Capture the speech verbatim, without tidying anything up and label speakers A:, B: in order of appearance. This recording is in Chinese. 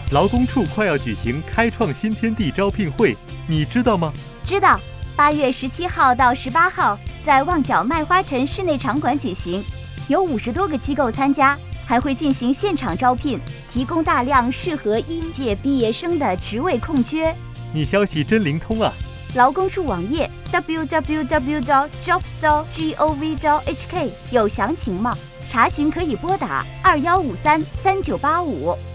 A: 劳工处快要举行开创新天地招聘会，你知道吗？
B: 知道，八月十七号到十八号在旺角麦花臣室内场馆举行，有五十多个机构参加，还会进行现场招聘，提供大量适合应届毕业生的职位空缺。
A: 你消息真灵通啊！
B: 劳工处网页 double-u double-u double-u 点 jobs 点 gov 点 h k 有详情吗？查询可以拨打二幺五三三九八五。